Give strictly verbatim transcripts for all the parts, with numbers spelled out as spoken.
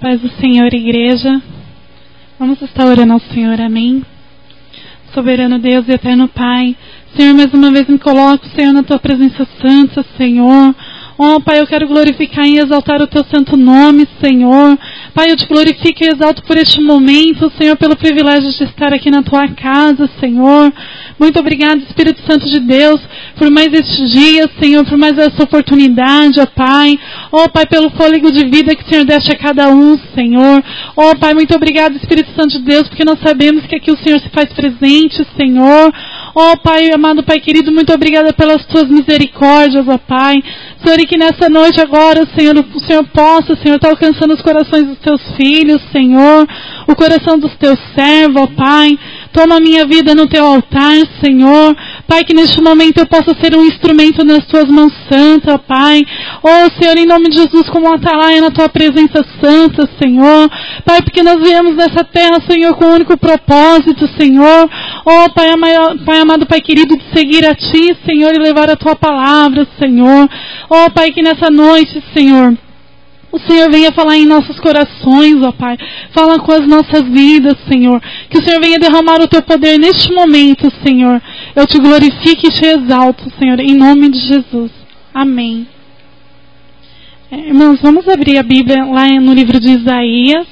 Paz do Senhor, igreja. Vamos estar orando ao Senhor, amém? Soberano Deus e eterno Pai, Senhor, mais uma vez me coloco, Senhor, na Tua presença santa, Senhor. Oh, Pai, eu quero glorificar e exaltar o Teu santo nome, Senhor. Pai, eu te glorifico e exalto por este momento, Senhor, pelo privilégio de estar aqui na Tua casa, Senhor. Muito obrigado, Espírito Santo de Deus, por mais estes dias, Senhor, por mais essa oportunidade, ó Pai. Oh, Pai, pelo fôlego de vida que o Senhor deste a cada um, Senhor. Oh, Pai, muito obrigado, Espírito Santo de Deus, porque nós sabemos que aqui o Senhor se faz presente, Senhor. Oh, Pai, amado Pai querido, muito obrigada pelas Tuas misericórdias, ó Pai. Senhor, e que nessa noite agora, Senhor, o Senhor possa, Senhor, estar alcançando os corações dos Teus filhos, Senhor, o coração dos Teus servos, ó Pai. Toma a minha vida no Teu altar, Senhor. Pai, que neste momento eu possa ser um instrumento nas Tuas mãos santas, ó Pai. Oh, Senhor, em nome de Jesus, como um atalaia na Tua presença santa, Senhor. Pai, porque nós viemos nessa terra, Senhor, com o um único propósito, Senhor. Oh, Pai, ama, Pai amado, Pai querido, de seguir a Ti, Senhor, e levar a Tua palavra, Senhor. Oh, Pai, que nessa noite, Senhor, o Senhor venha falar em nossos corações, ó Pai. Fala com as nossas vidas, Senhor. Que o Senhor venha derramar o Teu poder neste momento, Senhor. Eu Te glorifico e Te exalto, Senhor, em nome de Jesus. Amém. É, irmãos, vamos abrir a Bíblia lá no livro de Isaías.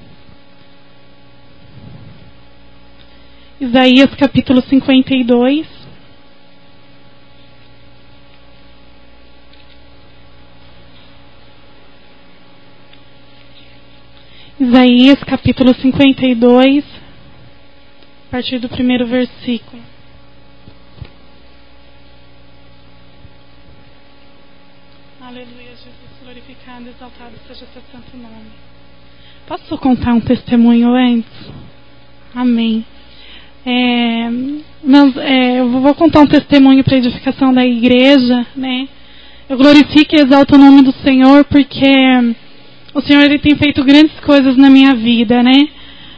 Isaías capítulo cinquenta e dois. Isaías capítulo cinquenta e dois, a partir do primeiro versículo. Aleluia, Jesus, glorificado e exaltado seja Teu santo nome. Posso contar um testemunho antes? Amém. É, mas, é, eu vou contar um testemunho para a edificação da igreja, né? Eu glorifico e exalto o nome do Senhor porque o Senhor, Ele tem feito grandes coisas na minha vida, né?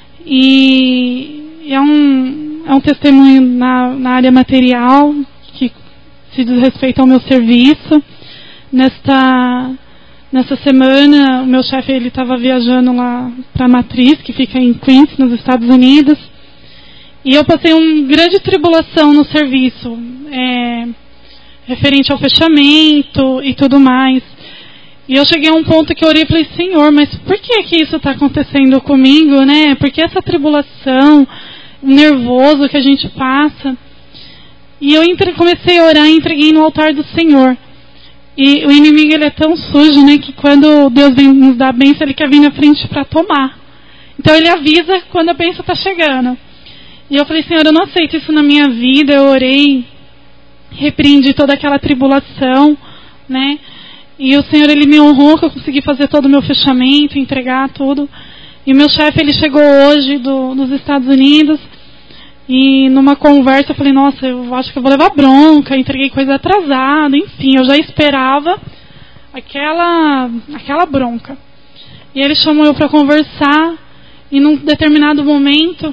E é um, é um testemunho na, na área material, que se diz respeito ao meu serviço. Nesta, nesta semana, o meu chefe, ele estava viajando lá para a Matriz, que fica em Queens, nos Estados Unidos. E eu passei uma grande tribulação no serviço, é, referente ao fechamento e tudo mais. E eu cheguei a um ponto que eu orei e falei, Senhor, mas por que que isso está acontecendo comigo, né? Por que essa tribulação, nervoso que a gente passa? E eu entre, comecei a orar e entreguei no altar do Senhor. E o inimigo, ele é tão sujo, né? Que quando Deus vem nos dar a bênção, ele quer vir na frente para tomar. Então ele avisa quando a bênção está chegando. E eu falei, Senhor, eu não aceito isso na minha vida. Eu orei, repreendi toda aquela tribulação, né? E o Senhor, Ele me honrou que eu consegui fazer todo o meu fechamento, entregar tudo. E o meu chefe, ele chegou hoje do, dos Estados Unidos. E numa conversa eu falei, nossa, eu acho que eu vou levar bronca. Entreguei coisa atrasada, enfim, eu já esperava aquela, aquela bronca. E ele chamou eu para conversar. E num determinado momento,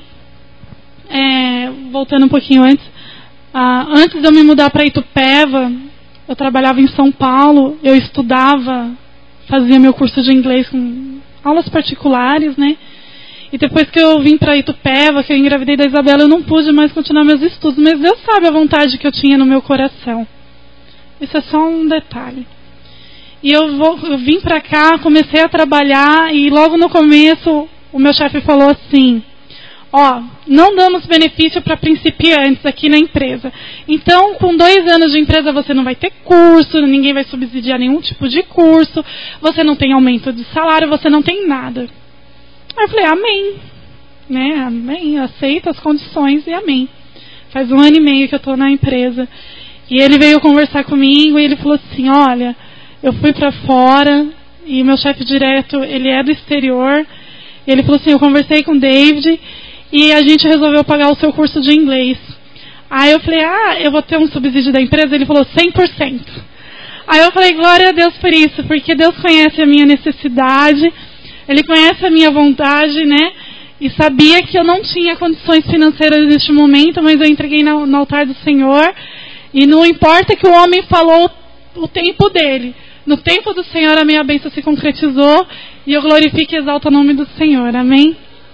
é, voltando um pouquinho antes, ah, antes de eu me mudar para Itupeva, eu trabalhava em São Paulo, eu estudava, fazia meu curso de inglês com aulas particulares, né? E depois que eu vim para Itupeva, que eu engravidei da Isabela, eu não pude mais continuar meus estudos, mas Deus sabe a vontade que eu tinha no meu coração. Isso é só um detalhe. E eu, vou, eu vim para cá, comecei a trabalhar e logo no começo o meu chefe falou assim, ó, não damos benefício para principiantes aqui na empresa. Então, com dois anos de empresa, você não vai ter curso, ninguém vai subsidiar nenhum tipo de curso, você não tem aumento de salário, você não tem nada. Aí eu falei, amém. Né? Amém, eu aceito as condições e amém. Faz um ano e meio que eu estou na empresa. E ele veio conversar comigo e ele falou assim, olha, eu fui para fora e o meu chefe direto, ele é do exterior. E ele falou assim, eu conversei com o David e a gente resolveu pagar o seu curso de inglês. Aí eu falei, ah, eu vou ter um subsídio da empresa? Ele falou, cem por cento. Aí eu falei, glória a Deus por isso, porque Deus conhece a minha necessidade, Ele conhece a minha vontade, né? E sabia que eu não tinha condições financeiras neste momento, mas eu entreguei no, no altar do Senhor. E não importa que o homem falou o tempo dele. No tempo do Senhor a minha bênção se concretizou. E eu glorifico e exalto o nome do Senhor. Amém?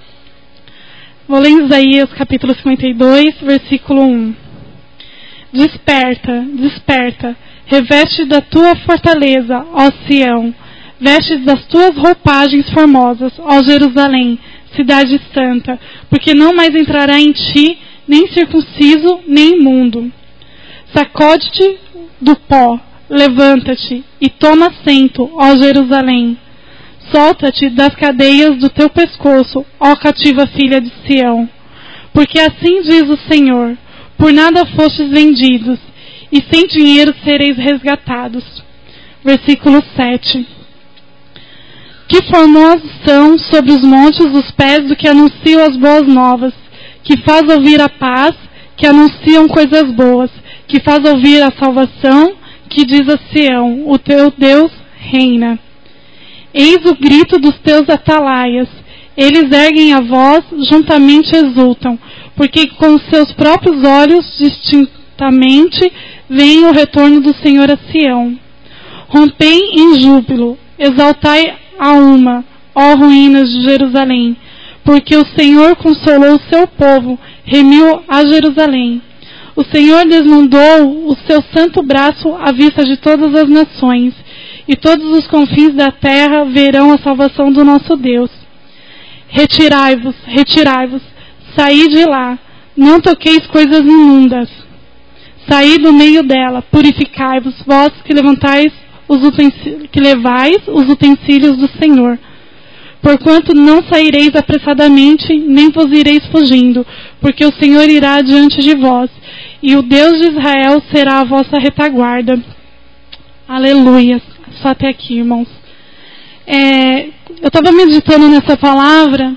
Vou ler em Isaías capítulo cinquenta e dois, versículo um. Desperta, desperta, reveste da tua fortaleza, ó Sião. Veste das tuas roupagens formosas, ó Jerusalém, cidade santa, porque não mais entrará em ti nem circunciso, nem imundo. Sacode-te do pó, levanta-te e toma assento, ó Jerusalém. Solta-te das cadeias do teu pescoço, ó cativa filha de Sião. Porque assim diz o Senhor, por nada fostes vendidos, e sem dinheiro sereis resgatados. Versículo sete. Que formosos são sobre os montes os pés do que anunciam as boas novas, que faz ouvir a paz, que anunciam coisas boas, que faz ouvir a salvação, que diz a Sião, o teu Deus reina. Eis o grito dos teus atalaias, eles erguem a voz, juntamente exultam, porque com seus próprios olhos distintamente veem o retorno do Senhor a Sião. Rompei em júbilo, exaltai a uma, ó ruínas de Jerusalém, porque o Senhor consolou o seu povo, remiu a Jerusalém. O Senhor desnudou o seu santo braço à vista de todas as nações, e todos os confins da terra verão a salvação do nosso Deus. Retirai-vos, retirai-vos, saí de lá, não toqueis coisas imundas. Saí do meio dela, purificai-vos, vós que levantais os utensílios, que levais os utensílios do Senhor. Porquanto não saireis apressadamente, nem vos ireis fugindo, porque o Senhor irá diante de vós, e o Deus de Israel será a vossa retaguarda. Aleluia. Só até aqui, irmãos. É, eu estava meditando nessa palavra,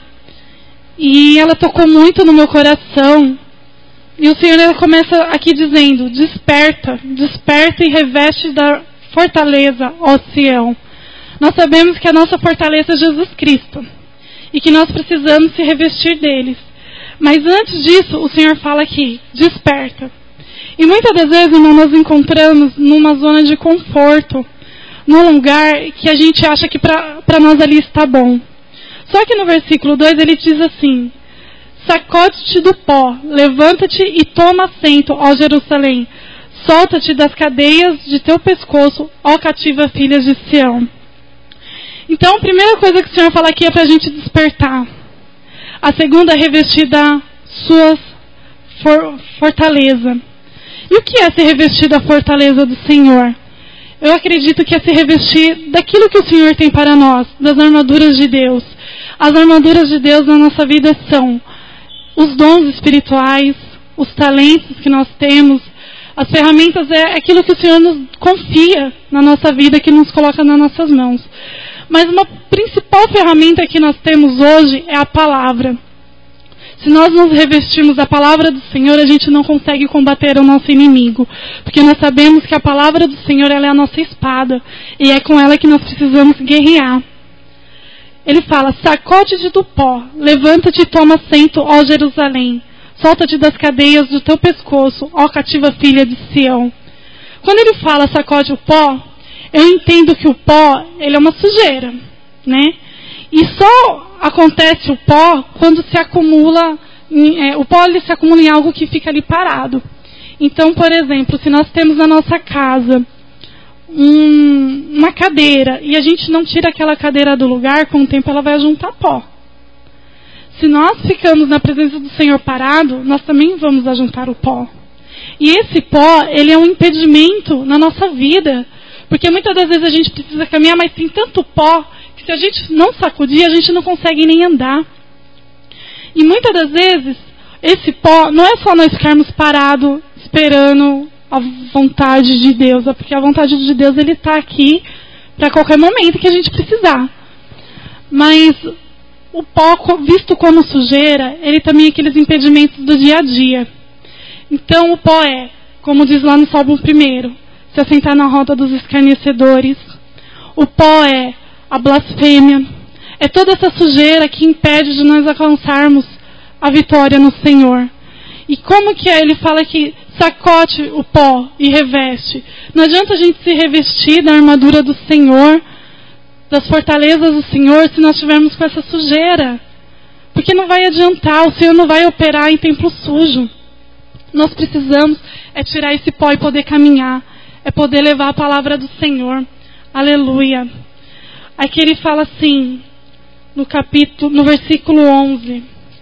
e ela tocou muito no meu coração, e o Senhor começa aqui dizendo, desperta, desperta e reveste da fortaleza, ó Sião. Nós sabemos que a nossa fortaleza é Jesus Cristo e que nós precisamos se revestir deles. Mas antes disso, o Senhor fala aqui, desperta. E muitas das vezes, irmão, nós nos encontramos numa zona de conforto, num lugar que a gente acha que para nós ali está bom. Só que no versículo dois ele diz assim, sacode-te do pó, levanta-te e toma assento, ó Jerusalém. Solta-te das cadeias de teu pescoço, ó cativa filha de Sião. Então, a primeira coisa que o Senhor fala aqui é para a gente despertar. A segunda é revestir da sua for, fortaleza. E o que é se revestir da fortaleza do Senhor? Eu acredito que é se revestir daquilo que o Senhor tem para nós, das armaduras de Deus. As armaduras de Deus na nossa vida são os dons espirituais, os talentos que nós temos. As ferramentas é aquilo que o Senhor nos confia na nossa vida, que nos coloca nas nossas mãos. Mas uma principal ferramenta que nós temos hoje é a palavra. Se nós nos revestirmos da palavra do Senhor, a gente não consegue combater o nosso inimigo. Porque nós sabemos que a palavra do Senhor ela é a nossa espada. E é com ela que nós precisamos guerrear. Ele fala, sacode-te do pó, levanta-te e toma assento, ó Jerusalém. Solta-te das cadeias do teu pescoço, ó cativa filha de Sião. Quando ele fala sacode o pó, eu entendo que o pó, ele é uma sujeira, né? E só acontece o pó quando se acumula, é, o pó ele se acumula em algo que fica ali parado. Então, por exemplo, se nós temos na nossa casa um, uma cadeira e a gente não tira aquela cadeira do lugar, com o tempo ela vai juntar pó. Se nós ficamos na presença do Senhor parado, nós também vamos ajuntar o pó. E esse pó, ele é um impedimento na nossa vida. Porque muitas das vezes a gente precisa caminhar, mas tem tanto pó que se a gente não sacudir, a gente não consegue nem andar. E muitas das vezes, esse pó não é só nós ficarmos parados esperando a vontade de Deus, é porque a vontade de Deus ele está aqui para qualquer momento que a gente precisar. Mas o pó, visto como sujeira, ele também é aqueles impedimentos do dia a dia. Então o pó é, como diz lá no Salmo primeiro, se assentar na roda dos escarnecedores. O pó é a blasfêmia. É toda essa sujeira que impede de nós alcançarmos a vitória no Senhor. E como que é? Ele fala que sacode o pó e reveste. Não adianta a gente se revestir da armadura do Senhor das fortalezas do Senhor se nós estivermos com essa sujeira. Porque não vai adiantar, o Senhor não vai operar em templo sujo. Nós precisamos é tirar esse pó e poder caminhar. É poder levar a palavra do Senhor. Aleluia. Aqui ele fala assim, no capítulo, no versículo onze.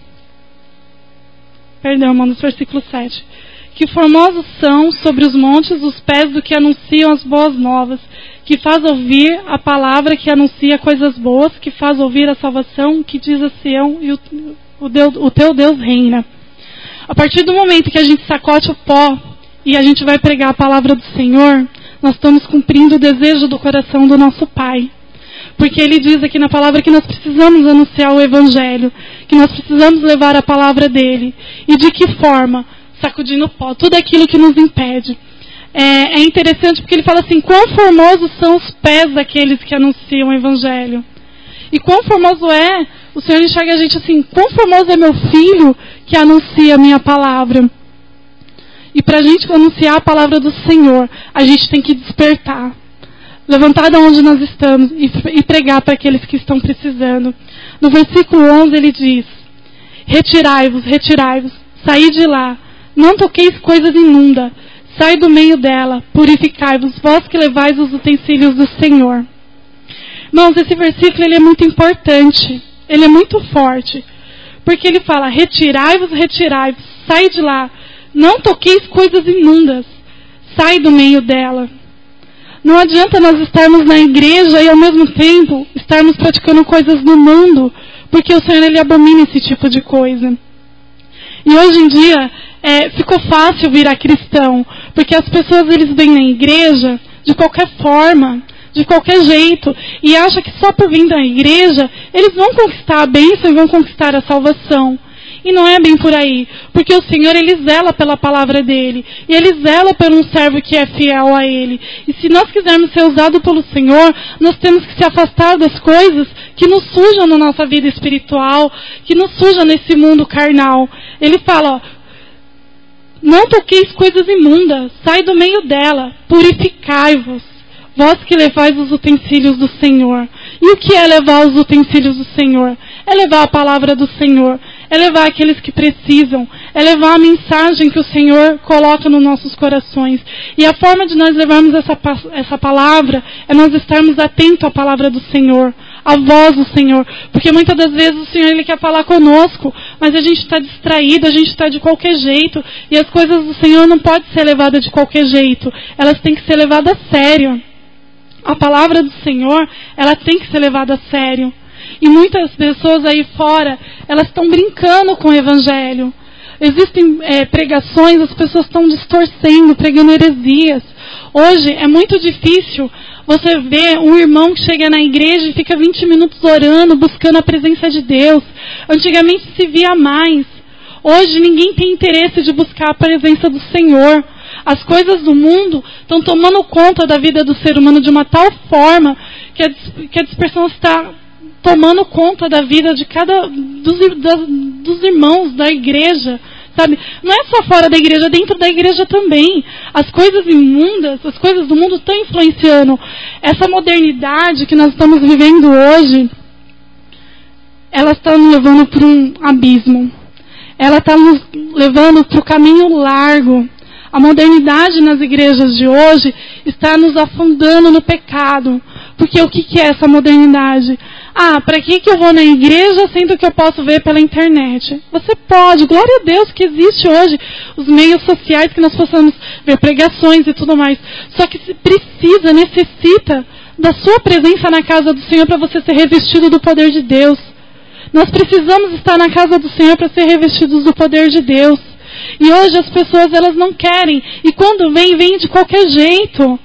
Perdão, irmão, no versículo sete. Que formosos são sobre os montes os pés do que anunciam as boas novas, que faz ouvir a palavra que anuncia coisas boas, que faz ouvir a salvação, que diz a Sião, e o, o, Deus, o teu Deus reina. A partir do momento que a gente sacode o pó e a gente vai pregar a palavra do Senhor, nós estamos cumprindo o desejo do coração do nosso Pai. Porque Ele diz aqui na palavra que nós precisamos anunciar o Evangelho, que nós precisamos levar a palavra dEle. E de que forma? Sacudindo o pó, tudo aquilo que nos impede. É, é interessante porque ele fala assim, quão formosos são os pés daqueles que anunciam o Evangelho. E quão formoso é, o Senhor enxerga a gente assim, quão formoso é meu filho que anuncia a minha palavra. E para a gente anunciar a palavra do Senhor, a gente tem que despertar. Levantar de onde nós estamos e, e pregar para aqueles que estão precisando. No versículo onze ele diz, retirai-vos, retirai-vos, saí de lá, não toqueis coisas imundas, sai do meio dela, purificai-vos, vós que levais os utensílios do Senhor. Irmãos, esse versículo ele é muito importante, ele é muito forte, porque ele fala, retirai-vos, retirai-vos, sai de lá, não toqueis coisas imundas, sai do meio dela. Não adianta nós estarmos na igreja e ao mesmo tempo estarmos praticando coisas no mundo, porque o Senhor ele abomina esse tipo de coisa. E hoje em dia, é, ficou fácil virar cristão, porque as pessoas eles vêm na igreja de qualquer forma, de qualquer jeito, e acham que só por vir da igreja, eles vão conquistar a bênção e vão conquistar a salvação. E não é bem por aí, porque o Senhor ele zela pela palavra dele, e ele zela por um servo que é fiel a ele. E se nós quisermos ser usados pelo Senhor, nós temos que se afastar das coisas que nos sujam na nossa vida espiritual, que nos sujam nesse mundo carnal. Ele fala, ó, não toqueis coisas imundas, sai do meio dela, purificai-vos, vós que levais os utensílios do Senhor. E o que é levar os utensílios do Senhor? É levar a palavra do Senhor, é levar aqueles que precisam, é levar a mensagem que o Senhor coloca nos nossos corações. E a forma de nós levarmos essa, essa palavra é nós estarmos atentos à palavra do Senhor, à voz do Senhor. Porque muitas das vezes o Senhor ele quer falar conosco, mas a gente está distraído, a gente está de qualquer jeito. E as coisas do Senhor não podem ser levadas de qualquer jeito, elas têm que ser levadas a sério. A palavra do Senhor, ela tem que ser levada a sério. E muitas pessoas aí fora, elas estão brincando com o Evangelho. Existem é, pregações, as pessoas estão distorcendo, pregando heresias. Hoje é muito difícil você ver um irmão que chega na igreja e fica vinte minutos orando, buscando a presença de Deus. Antigamente se via mais. Hoje ninguém tem interesse de buscar a presença do Senhor. As coisas do mundo estão tomando conta da vida do ser humano de uma tal forma que a, que a dispersão está tomando conta da vida de cada dos, das, dos irmãos da igreja, sabe? Não é só fora da igreja, dentro da igreja também. As coisas imundas, as coisas do mundo estão influenciando. Essa modernidade que nós estamos vivendo hoje, ela está nos levando para um abismo. Ela está nos levando para o caminho largo. A modernidade nas igrejas de hoje está nos afundando no pecado. Porque o que, que é essa modernidade? Ah, para que, que eu vou na igreja sendo que eu posso ver pela internet? Você pode, glória a Deus que existe hoje os meios sociais que nós possamos ver pregações e tudo mais. Só que precisa, necessita da sua presença na casa do Senhor para você ser revestido do poder de Deus. Nós precisamos estar na casa do Senhor para ser revestidos do poder de Deus. E hoje as pessoas elas não querem. E quando vem, vem de qualquer jeito.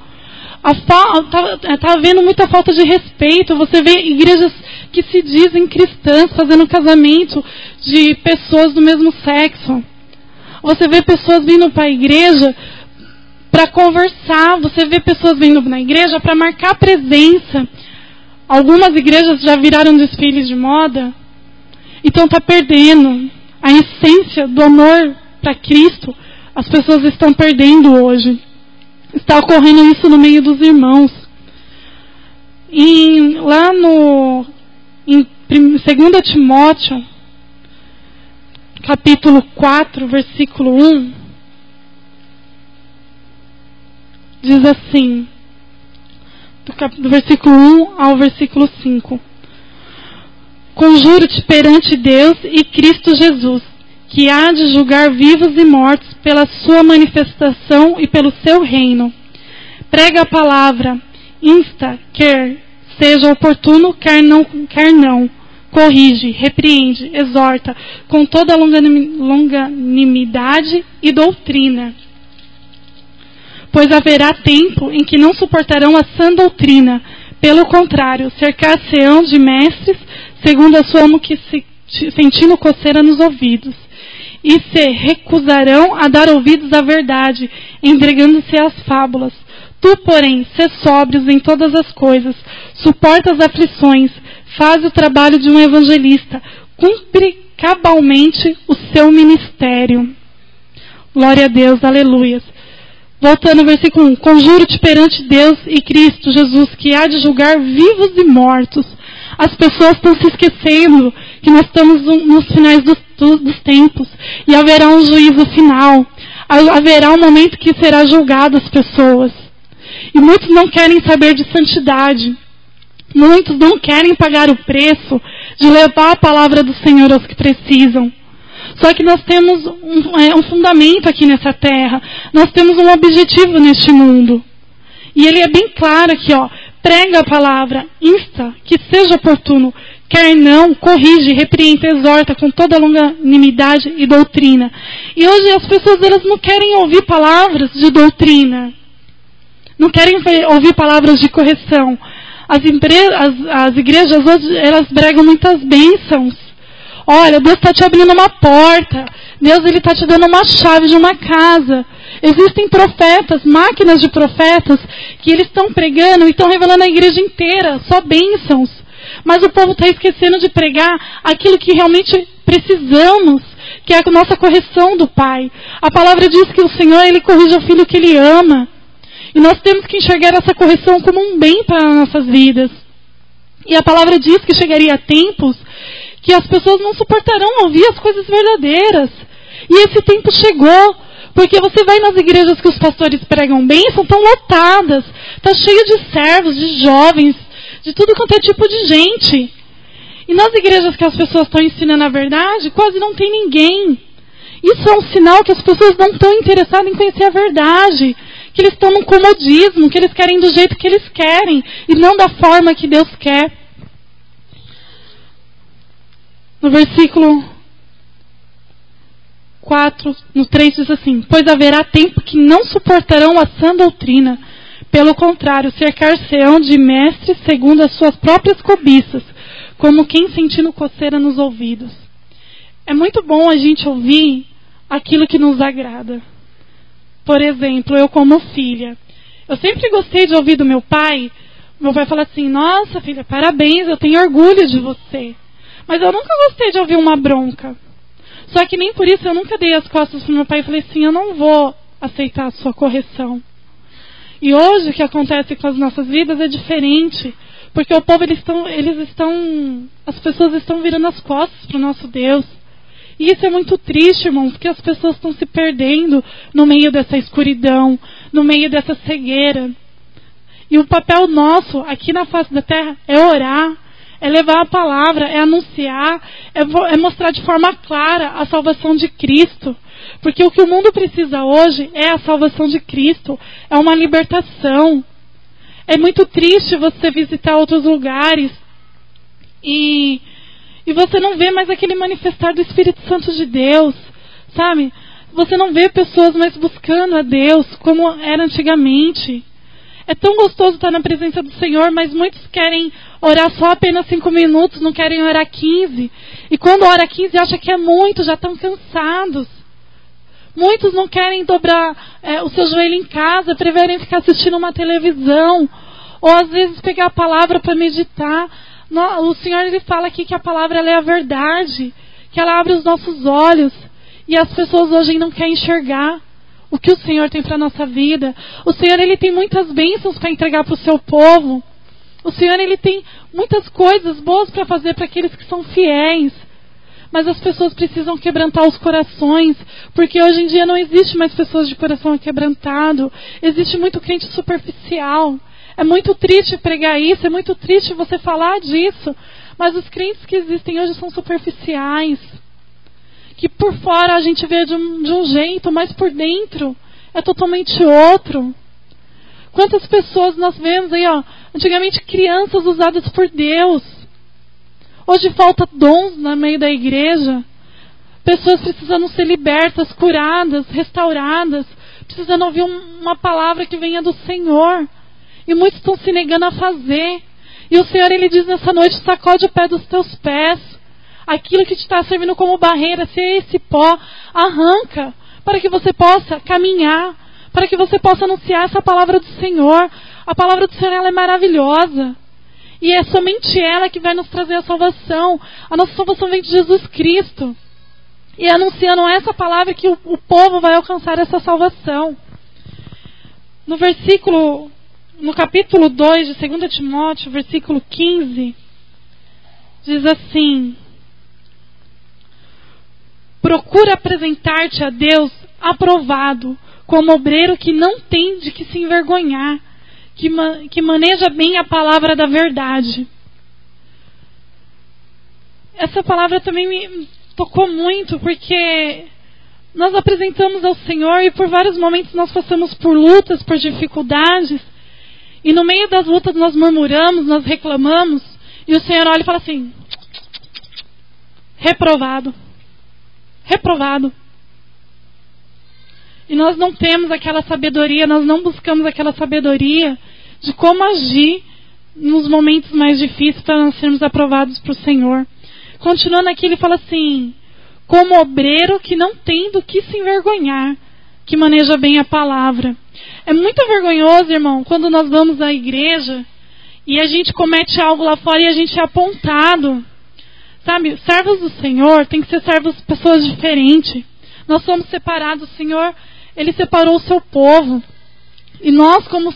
Está tá havendo muita falta de respeito. Você vê igrejas que se dizem cristãs fazendo casamento de pessoas do mesmo sexo. Você vê pessoas vindo para a igreja para conversar. Você vê pessoas vindo na igreja para marcar presença. Algumas igrejas já viraram desfiles de moda. Então está perdendo a essência do amor para Cristo. As pessoas estão perdendo hoje. Está ocorrendo isso no meio dos irmãos. em, lá no em dois Timóteo, capítulo quatro, versículo um, diz assim, do, cap, do versículo um ao versículo cinco: Conjuro-te perante Deus e Cristo Jesus, que há de julgar vivos e mortos pela sua manifestação e pelo seu reino. Prega a palavra, insta, quer seja oportuno, quer não, quer não. Corrige, repreende, exorta, com toda longanimidade e doutrina. Pois haverá tempo em que não suportarão a sã doutrina. Pelo contrário, cercar-se-ão de mestres, segundo a sua que se, sentindo coceira nos ouvidos. E se recusarão a dar ouvidos à verdade, entregando-se às fábulas. Tu, porém, sê sóbrios em todas as coisas, suporta as aflições, faz o trabalho de um evangelista, cumpre cabalmente o seu ministério. Glória a Deus, aleluias. Voltando ao versículo um: Conjuro-te perante Deus e Cristo Jesus, que há de julgar vivos e mortos. As pessoas estão se esquecendo que nós estamos nos finais dos, dos tempos, e haverá um juízo final, haverá um momento que será julgado as pessoas. E muitos não querem saber de santidade. Muitos não querem pagar o preço de levar a palavra do Senhor aos que precisam. Só que nós temos um, é, um fundamento aqui nessa terra. Nós temos um objetivo neste mundo. E ele é bem claro aqui, ó. Prega a palavra, insta, que seja oportuno. Quer não, corrige, repreende, exorta com toda longanimidade e doutrina. E hoje as pessoas, elas não querem ouvir palavras de doutrina. Não querem ouvir palavras de correção. As, empre- as, as igrejas hoje, elas pregam muitas bênçãos. Olha, Deus está te abrindo uma porta. Deus está te dando uma chave de uma casa. Existem profetas, máquinas de profetas, que eles estão pregando e estão revelando a igreja inteira, só bênçãos. Mas o povo está esquecendo de pregar aquilo que realmente precisamos, que é a nossa correção do Pai. A palavra diz que o Senhor, Ele corrige o filho que Ele ama. E nós temos que enxergar essa correção como um bem para as nossas vidas. E a palavra diz que chegaria tempos que as pessoas não suportarão ouvir as coisas verdadeiras. E esse tempo chegou. Porque você vai nas igrejas que os pastores pregam bem, são tão lotadas. Está cheio de servos, de jovens, de tudo quanto é tipo de gente. E nas igrejas que as pessoas estão ensinando a verdade, quase não tem ninguém. Isso é um sinal que as pessoas não estão interessadas em conhecer a verdade. Que eles estão num comodismo, que eles querem do jeito que eles querem, e não da forma que Deus quer. No versículo quatro, no três diz assim: Pois haverá tempo que não suportarão a sã doutrina. Pelo contrário, cercar-se-ão de mestres segundo as suas próprias cobiças, como quem sentindo coceira nos ouvidos. É muito bom a gente ouvir aquilo que nos agrada. Por exemplo, eu como filha, eu sempre gostei de ouvir do meu pai. Meu pai fala assim: nossa filha, parabéns, eu tenho orgulho de você. Mas eu nunca gostei de ouvir uma bronca. Só que nem por isso eu nunca dei as costas para meu pai e falei assim: eu não vou aceitar a sua correção. E hoje o que acontece com as nossas vidas é diferente. Porque o povo, eles estão, eles estão, as pessoas estão virando as costas para o nosso Deus. E isso é muito triste, irmãos, porque as pessoas estão se perdendo no meio dessa escuridão, no meio dessa cegueira. E o papel nosso aqui na face da terra é orar, é levar a palavra, é anunciar, é, é mostrar de forma clara a salvação de Cristo. Porque o que o mundo precisa hoje é a salvação de Cristo, é uma libertação. É muito triste você visitar outros lugares e... E você não vê mais aquele manifestar do Espírito Santo de Deus, sabe? Você não vê pessoas mais buscando a Deus como era antigamente. É tão gostoso estar na presença do Senhor, mas muitos querem orar só apenas cinco minutos, não querem orar quinze. E quando ora quinze, acha que é muito, já estão cansados. Muitos não querem dobrar é, o seu joelho em casa, preferem ficar assistindo uma televisão, ou às vezes pegar a palavra para meditar. O Senhor, ele fala aqui que a palavra, ela é a verdade, que ela abre os nossos olhos, e as pessoas hoje não querem enxergar o que o Senhor tem para a nossa vida. O Senhor, ele tem muitas bênçãos para entregar para o seu povo, O Senhor, Ele tem muitas coisas boas para fazer para aqueles que são fiéis. Mas as pessoas precisam quebrantar os corações, porque hoje em dia não existe mais pessoas de coração quebrantado. Existe muito crente superficial. É muito triste pregar isso, é muito triste você falar disso. Mas os crentes que existem hoje são superficiais. Que por fora a gente vê de um, de um jeito, mas por dentro é totalmente outro. Quantas pessoas nós vemos aí, ó, antigamente crianças usadas por Deus. Hoje falta dons no meio da igreja. Pessoas precisando ser libertas, curadas, restauradas. Precisando ouvir um, uma palavra que venha do Senhor. E muitos estão se negando a fazer. E o Senhor, Ele diz nessa noite, sacode o pé dos teus pés. Aquilo que te está servindo como barreira, se é esse pó, arranca. Para que você possa caminhar. Para que você possa anunciar essa palavra do Senhor. A palavra do Senhor, ela é maravilhosa. E é somente ela que vai nos trazer a salvação. A nossa salvação vem de Jesus Cristo. E é anunciando essa palavra que o, o povo vai alcançar essa salvação. No versículo, no capítulo dois de Segunda Timóteo, versículo quinze, diz assim: procura apresentar-te a Deus aprovado, como obreiro que não tem de que se envergonhar, Que, ma- que maneja bem a palavra da verdade. Essa palavra também me tocou muito, porque nós apresentamos ao Senhor e por vários momentos nós passamos por lutas, por dificuldades, e no meio das lutas nós murmuramos, nós reclamamos, e o Senhor olha e fala assim: reprovado, reprovado. E nós não temos aquela sabedoria, nós não buscamos aquela sabedoria de como agir nos momentos mais difíceis para nós sermos aprovados para o Senhor. Continuando aqui, ele fala assim: como obreiro que não tem do que se envergonhar, que maneja bem a palavra. É muito vergonhoso, irmão, quando nós vamos à igreja e a gente comete algo lá fora e a gente é apontado. Sabe, servos do Senhor tem que ser servos de pessoas diferentes. Nós somos separados, o Senhor, Ele separou o seu povo. E nós, como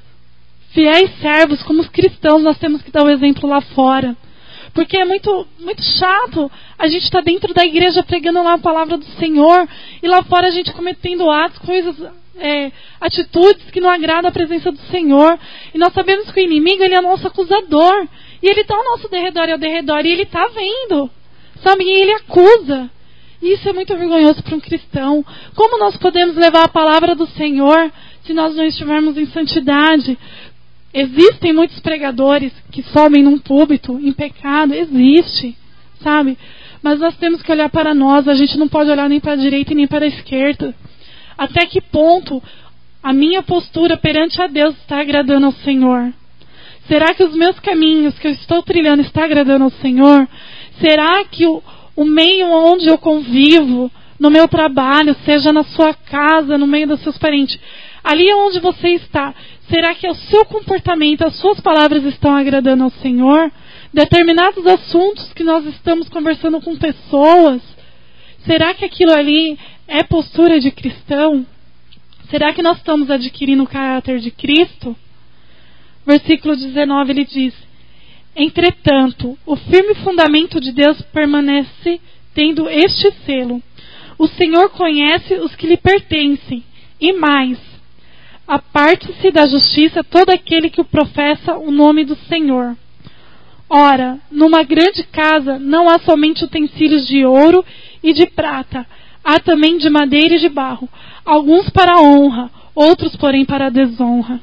fiéis servos, como cristãos, nós temos que dar o exemplo lá fora. Porque é muito, muito chato a gente estar dentro da igreja pregando lá a palavra do Senhor e lá fora a gente cometendo atos, coisas, é, atitudes que não agradam a presença do Senhor. E nós sabemos que o inimigo, ele é nosso acusador. E ele está ao nosso derredor e ao derredor e ele está vendo. Sabe? E ele acusa. Isso é muito vergonhoso para um cristão. Como nós podemos levar a palavra do Senhor se nós não estivermos em santidade? Existem muitos pregadores que sobem num púlpito em pecado. Existe, sabe? Mas nós temos que olhar para nós. A gente não pode olhar nem para a direita e nem para a esquerda. Até que ponto a minha postura perante a Deus está agradando ao Senhor? Será que os meus caminhos que eu estou trilhando está agradando ao Senhor? Será que o O meio onde eu convivo, no meu trabalho, seja na sua casa, no meio dos seus parentes, ali onde você está, será que o seu comportamento, as suas palavras estão agradando ao Senhor? Determinados assuntos que nós estamos conversando com pessoas, será que aquilo ali é postura de cristão? Será que nós estamos adquirindo o caráter de Cristo? Versículo dezenove, ele diz: entretanto, o firme fundamento de Deus permanece tendo este selo: o Senhor conhece os que lhe pertencem, e mais, aparte-se da justiça todo aquele que o professa o nome do Senhor. Ora, numa grande casa não há somente utensílios de ouro e de prata, há também de madeira e de barro, alguns para a honra, outros, porém, para a desonra.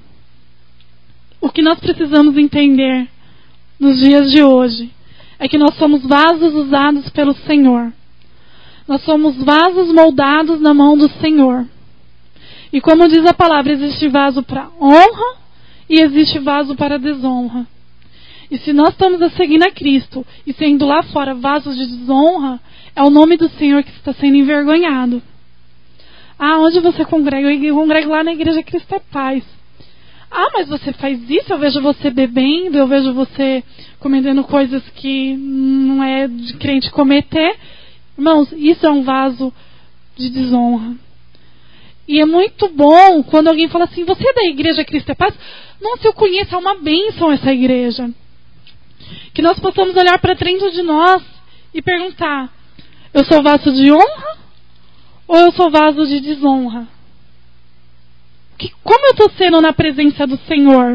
O que nós precisamos entender nos dias de hoje é que nós somos vasos usados pelo Senhor. Nós somos vasos moldados na mão do Senhor. E como diz a palavra, existe vaso para honra e existe vaso para desonra. E se nós estamos a seguir a Cristo e sendo lá fora vasos de desonra, é o nome do Senhor que está sendo envergonhado. Ah, onde você congrega? Eu congrego lá na Igreja Cristo é Paz. Ah, mas você faz isso? Eu vejo você bebendo, eu vejo você cometendo coisas que não é de crente cometer. Irmãos, isso é um vaso de desonra. E é muito bom quando alguém fala assim, você é da igreja Cristo é Paz? Nossa, eu conheço, é uma bênção essa igreja. Que nós possamos olhar para dentro de nós e perguntar, eu sou vaso de honra ou eu sou vaso de desonra? Que, como eu estou sendo na presença do Senhor?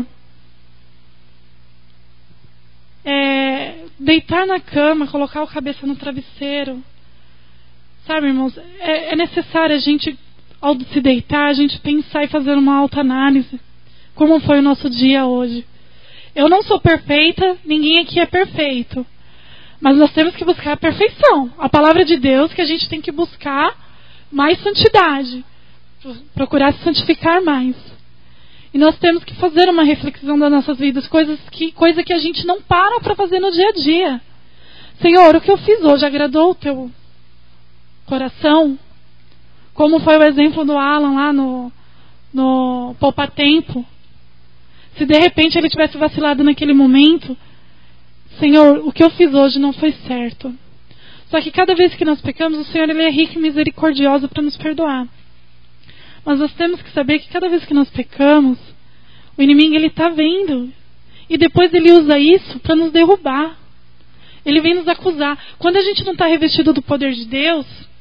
É, deitar na cama, colocar a cabeça no travesseiro. Sabe, irmãos, é, é necessário a gente, ao se deitar, a gente pensar e fazer uma autoanálise. Como foi o nosso dia hoje? Eu não sou perfeita, ninguém aqui é perfeito. Mas nós temos que buscar a perfeição. A palavra de Deus que a gente tem que buscar mais santidade. Procurar se santificar mais. E nós temos que fazer uma reflexão das nossas vidas, coisas que, coisa que a gente não para para fazer no dia a dia. Senhor, o que eu fiz hoje agradou o teu coração? Como foi o exemplo do Alan lá no, no Poupa Tempo. Se de repente ele tivesse vacilado naquele momento, Senhor, o que eu fiz hoje não foi certo. Só que cada vez que nós pecamos, o Senhor ele é rico e misericordioso para nos perdoar. Mas nós temos que saber que cada vez que nós pecamos, o inimigo ele está vendo. E depois ele usa isso para nos derrubar. Ele vem nos acusar. Quando a gente não está revestido do poder de Deus,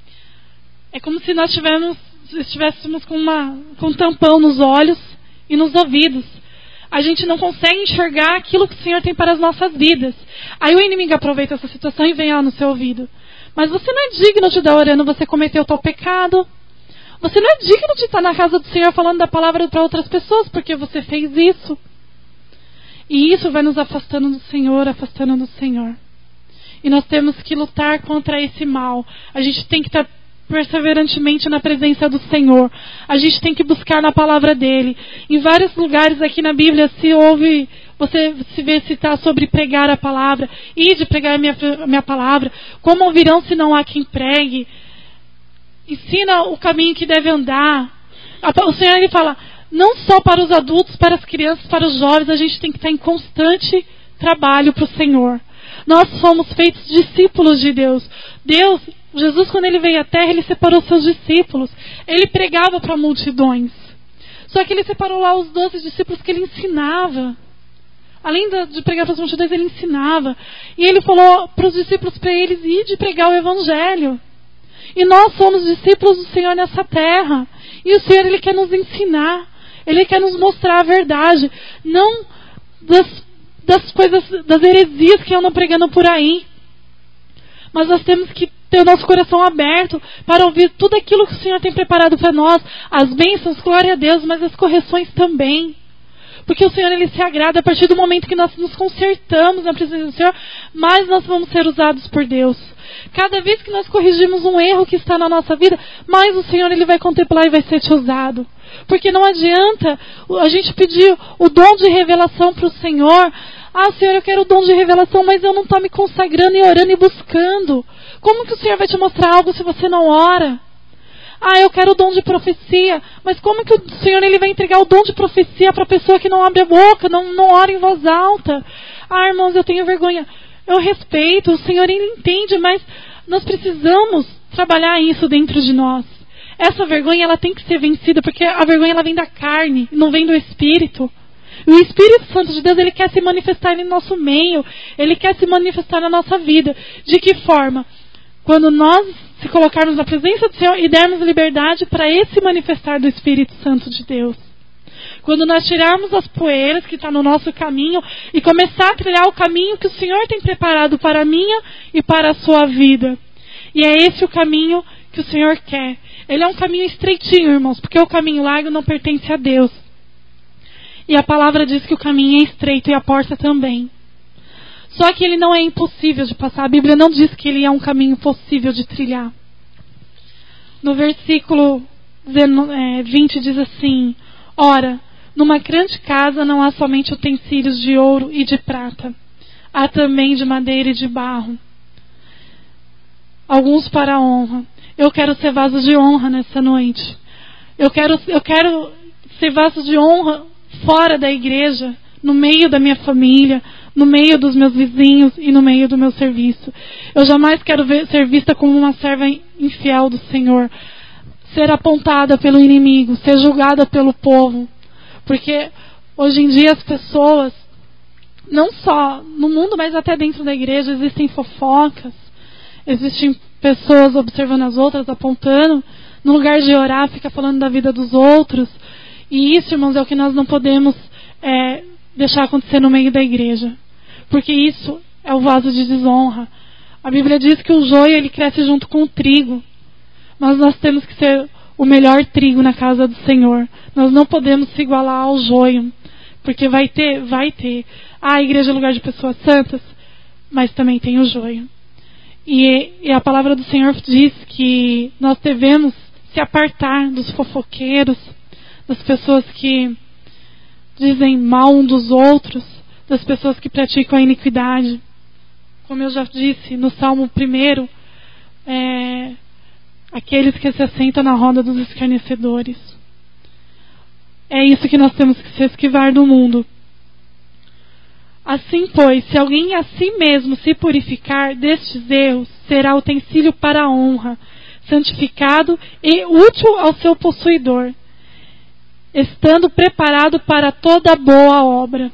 é como se nós tivéssemos, estivéssemos com, uma, com um tampão nos olhos e nos ouvidos. A gente não consegue enxergar aquilo que o Senhor tem para as nossas vidas. Aí o inimigo aproveita essa situação e vem lá no seu ouvido. Mas você não é digno de dar orando, você cometeu tal pecado. Você não é digno de estar na casa do Senhor falando da palavra para outras pessoas, porque você fez isso. E isso vai nos afastando do Senhor, afastando do Senhor. E nós temos que lutar contra esse mal. A gente tem que estar perseverantemente na presença do Senhor. A gente tem que buscar na palavra dele. Em vários lugares aqui na Bíblia se ouve, você se vê citar sobre pregar a palavra. Ide pregar a minha, a minha palavra. Como ouvirão se não há quem pregue? Ensina o caminho que deve andar. O Senhor ele fala, não só para os adultos, para as crianças, para os jovens, a gente tem que estar em constante trabalho para o Senhor. Nós somos feitos discípulos de Deus. Deus, Jesus quando ele veio à terra, ele separou seus discípulos. Ele pregava para multidões. Só que ele separou lá os doze discípulos que ele ensinava. Além de pregar para as multidões, ele ensinava. E ele falou para os discípulos, para eles, ir de pregar o Evangelho. E nós somos discípulos do Senhor nessa terra. E o Senhor ele quer nos ensinar. Ele quer nos mostrar a verdade. Não das, das coisas, das heresias que andam pregando por aí. Mas nós temos que ter o nosso coração aberto para ouvir tudo aquilo que o Senhor tem preparado para nós. As bênçãos, glória a Deus, mas as correções também. Porque o Senhor ele se agrada a partir do momento que nós nos consertamos na presença do Senhor, mais nós vamos ser usados por Deus. Cada vez que nós corrigimos um erro que está na nossa vida, mais o Senhor ele vai contemplar e vai ser te usado. Porque não adianta a gente pedir o dom de revelação para o Senhor. Ah, Senhor, eu quero o dom de revelação, mas eu não estou me consagrando e orando e buscando. Como que o Senhor vai te mostrar algo se você não ora? Ah, eu quero o dom de profecia. Mas como que o Senhor ele vai entregar o dom de profecia para a pessoa que não abre a boca, não, não ora em voz alta? Ah, irmãos, eu tenho vergonha. Eu respeito, o Senhor ele entende, mas nós precisamos trabalhar isso dentro de nós. Essa vergonha ela tem que ser vencida, porque a vergonha ela vem da carne, não vem do Espírito. E o Espírito Santo de Deus ele quer se manifestar no nosso meio, ele quer se manifestar na nossa vida. De que forma? Quando nós se colocarmos na presença do Senhor e dermos liberdade para esse manifestar do Espírito Santo de Deus. Quando nós tirarmos as poeiras que estão no nosso caminho e começar a trilhar o caminho que o Senhor tem preparado para a minha e para a sua vida. E é esse o caminho que o Senhor quer. Ele é um caminho estreitinho, irmãos, porque o caminho largo não pertence a Deus. E a palavra diz que o caminho é estreito e a porta também. Só que ele não é impossível de passar. A Bíblia não diz que ele é um caminho possível de trilhar. No versículo vinte diz assim: ora, numa grande casa não há somente utensílios de ouro e de prata. Há também de madeira e de barro. Alguns para a honra. Eu quero ser vaso de honra nessa noite. Eu quero, eu quero ser vaso de honra fora da igreja, no meio da minha família, no meio dos meus vizinhos e no meio do meu serviço. Eu jamais quero ver, ser vista como uma serva infiel do Senhor. ser apontada pelo inimigo, ser julgada pelo povo. Porque hoje em dia as pessoas, não só no mundo, mas até dentro da igreja, existem fofocas, existem pessoas observando as outras, apontando, no lugar de orar, fica falando da vida dos outros. E isso, irmãos, é o que nós não podemos é, deixar acontecer no meio da igreja. Porque isso é o vaso de desonra. A Bíblia diz que o joio, ele cresce junto com o trigo. Mas nós temos que ser o melhor trigo na casa do Senhor. Nós não podemos se igualar ao joio. Porque vai ter, vai ter. Ah, a igreja é lugar de pessoas santas, mas também tem o joio. E, e a palavra do Senhor diz que nós devemos se apartar dos fofoqueiros, das pessoas que dizem mal um dos outros, das pessoas que praticam a iniquidade. Como eu já disse no Salmo primeiro, é, aqueles que se assentam na roda dos escarnecedores. É isso que nós temos que se esquivar do mundo. Assim, pois, se alguém a si mesmo se purificar destes erros, será utensílio para a honra, santificado e útil ao seu possuidor, estando preparado para toda boa obra.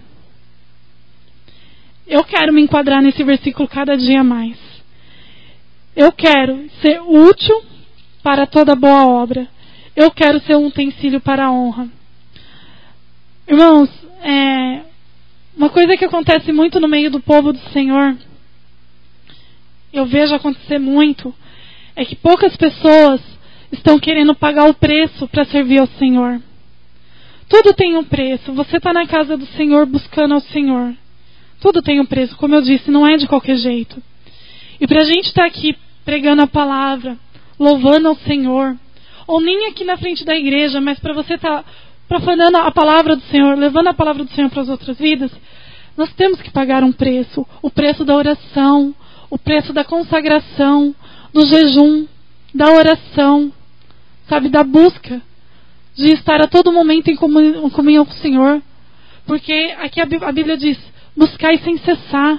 Eu quero me enquadrar nesse versículo cada dia mais. Eu quero ser útil para toda boa obra. Eu quero ser um utensílio para a honra. Irmãos, é, uma coisa que acontece muito no meio do povo do Senhor, eu vejo acontecer muito, é que poucas pessoas estão querendo pagar o preço para servir ao Senhor. Tudo tem um preço. Você está na casa do Senhor buscando ao Senhor. Tudo tem um preço. Como eu disse, não é de qualquer jeito. E para a gente estar aqui pregando a palavra, louvando ao Senhor, ou nem aqui na frente da igreja, mas para você estar profanando a palavra do Senhor, levando a palavra do Senhor para as outras vidas, nós temos que pagar um preço. O preço da oração, o preço da consagração, do jejum, da oração, sabe, da busca, de estar a todo momento em comunhão com o Senhor. Porque aqui a Bíblia diz, buscai sem cessar.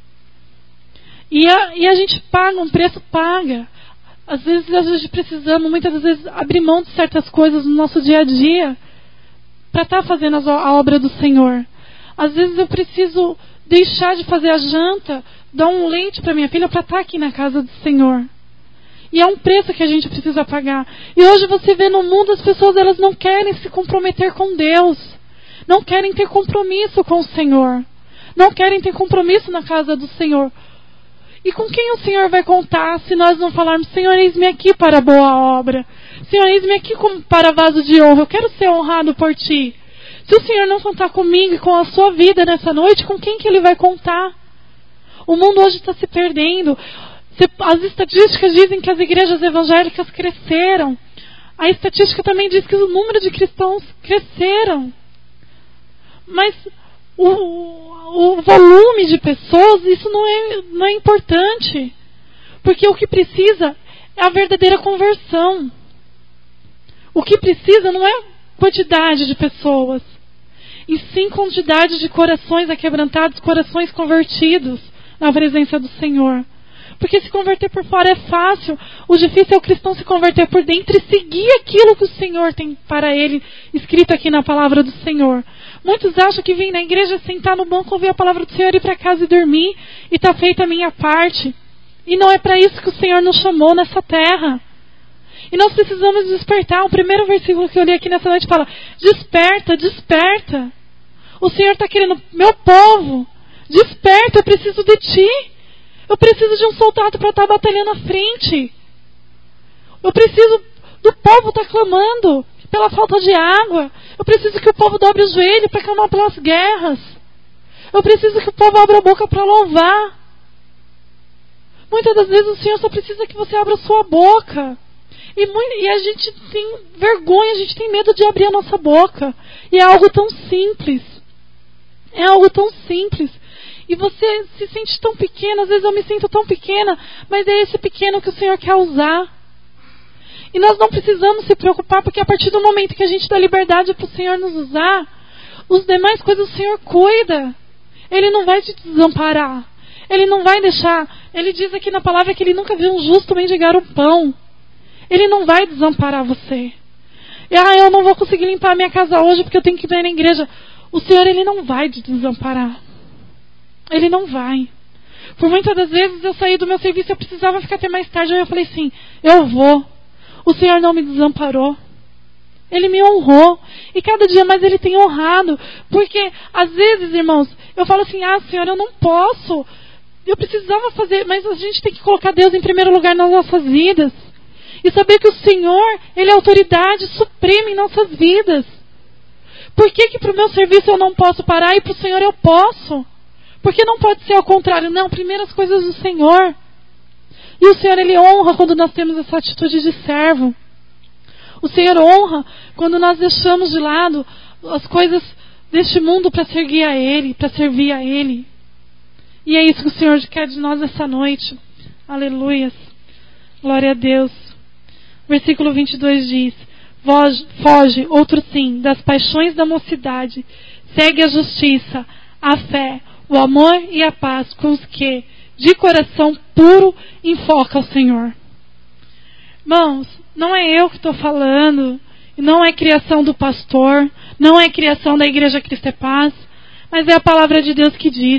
E a, e a gente paga, um preço paga. Às vezes a gente precisamos, muitas vezes, abrir mão de certas coisas no nosso dia a dia para estar tá fazendo a obra do Senhor. Às vezes eu preciso deixar de fazer a janta, dar um leite para minha filha para estar tá aqui na casa do Senhor. E é um preço que a gente precisa pagar. E hoje você vê no mundo as pessoas, elas não querem se comprometer com Deus. Não querem ter compromisso com o Senhor. Não querem ter compromisso na casa do Senhor. E com quem o Senhor vai contar se nós não falarmos, Senhor, eis-me aqui para a boa obra. Senhor, eis-me aqui para vaso de honra. Eu quero ser honrado por Ti. Se o Senhor não contar comigo e com a sua vida nessa noite, com quem que Ele vai contar? O mundo hoje está se perdendo. As estatísticas dizem que as igrejas evangélicas cresceram. A estatística também diz que o número de cristãos cresceram. Mas o, o volume de pessoas, isso não é, não é importante. Porque o que precisa é a verdadeira conversão. O que precisa não é quantidade de pessoas, e sim quantidade de corações aquebrantados, corações convertidos na presença do Senhor. Porque se converter por fora é fácil. O difícil é o cristão se converter por dentro e seguir aquilo que o Senhor tem para ele, escrito aqui na palavra do Senhor. Muitos acham que vir na igreja, sentar no banco, ouvir a palavra do Senhor, ir para casa e dormir, e está feita a minha parte. E não é para isso que o Senhor nos chamou nessa terra. E nós precisamos despertar. O primeiro versículo que eu li aqui nessa noite fala, desperta, desperta. O Senhor está querendo, meu povo, desperta, eu preciso de Ti. Eu preciso de um soldado para estar batalhando à frente. Eu preciso do povo estar clamando pela falta de água. Eu preciso que o povo dobre o joelho para clamar pelas guerras. Eu preciso que o povo abra a boca para louvar. Muitas das vezes o Senhor só precisa que você abra a sua boca. E, muito, e a gente tem vergonha, a gente tem medo de abrir a nossa boca. E é algo tão simples. É algo tão simples. E você se sente tão pequeno, às vezes eu me sinto tão pequena, mas é esse pequeno que o Senhor quer usar. E nós não precisamos se preocupar, porque a partir do momento que a gente dá liberdade para o Senhor nos usar, os demais coisas o Senhor cuida. Ele não vai te desamparar. Ele não vai deixar. Ele diz aqui na palavra que Ele nunca viu um justo mendigar o pão. Ele não vai desamparar você. E, ah, eu não vou conseguir limpar a minha casa hoje porque eu tenho que ir na igreja. O Senhor, Ele não vai te desamparar. Ele não vai. Por muitas das vezes eu saí do meu serviço, eu precisava ficar até mais tarde. Aí eu falei assim, eu vou. O Senhor não me desamparou. Ele me honrou. E cada dia mais Ele tem honrado. Porque, às vezes, irmãos, eu falo assim, ah, Senhor, eu não posso. Eu precisava fazer, mas a gente tem que colocar Deus em primeiro lugar nas nossas vidas. E saber que o Senhor, Ele é a autoridade suprema em nossas vidas. Por que que para o meu serviço eu não posso parar e para o Senhor eu posso? Porque não pode ser ao contrário. Não, primeiro as coisas do Senhor. E o Senhor, Ele honra quando nós temos essa atitude de servo. O Senhor honra quando nós deixamos de lado as coisas deste mundo para servir a Ele, para servir a Ele. E é isso que o Senhor quer de nós essa noite. Aleluias. Glória a Deus. Versículo vinte e dois diz, foge, foge, outro sim, das paixões da mocidade. Segue a justiça, a fé, o amor e a paz com os que, de coração puro, enfoca o Senhor. Irmãos, não é eu que estou falando, não é criação do pastor, não é criação da Igreja Cristo é Paz, mas é a palavra de Deus que diz.